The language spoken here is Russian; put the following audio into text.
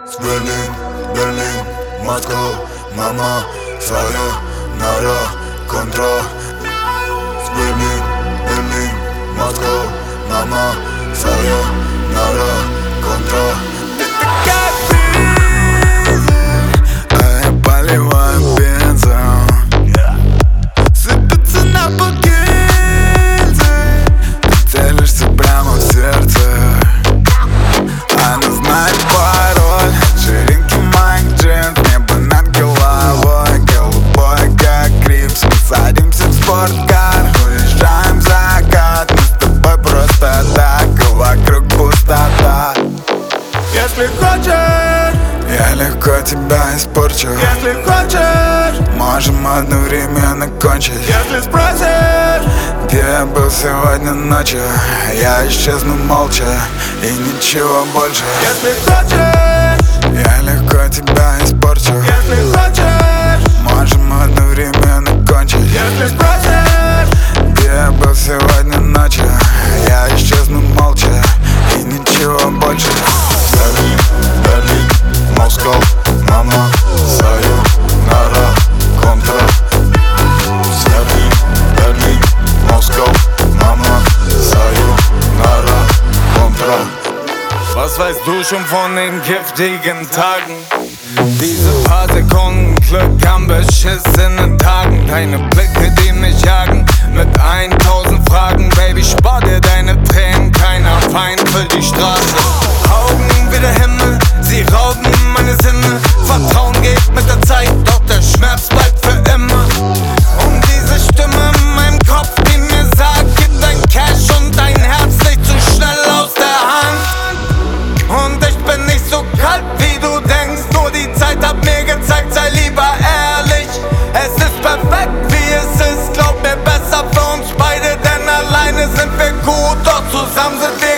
Berlin, Berlin, Moskau, Mama, sayonara, contra. Berlin, Berlin, Moskau, Mama, sayonara, contra. А я поливаю бензин, сыпется на букете. Ты целишься прямо в сердце. Она знает пароль ширинки моих джинс. Небо над головой голубое, как Крипс. Мы садимся в спорткар, уезжаем в закат. Мы с тобой просто так, и вокруг пустота. Если хочешь, Я легко тебя испорчу. если хочешь, Можем одновременно кончить. если спросишь, Где я был сегодня ночью? Я исчезну молча и ничего больше. если хочешь, Я легко тебя испорчу. если хочешь, Можем одновременно кончить. если спросишь, Где я был сегодня ночью? Я исчезну молча и ничего больше. Berlin, Berlin, Moskau, Mama, sayonara, contra. Berlin, Berlin, Moskau, Mama, sayonara, contra. was weißt du schon von den giftigen Tagen? Diese paar Sekunden Glück an beschissenen Tagen. Deine Blicke, die mich jagen mit 1000 Fragen. Baby, spar dir deine Tränen, keiner Feind für die Straße. Augen wie der Himmel, sie rauben meine Sinne. Vertrauen geht mit der Zeit, doch der Schmerz bleibt für immer. Und diese Stimme in meinem Kopf, die mir sagt, gib dein Cash und dein Herz nicht zu schnell aus der Hand. Und ich bin nicht so kalt, wie du denkst. Nur die Zeit hat mir gezeigt, sei lieber ehrlich. Es ist perfekt, wie es ist. Glaub mir, besser für uns beide, denn alleine sind wir gut, doch zusammen sind wir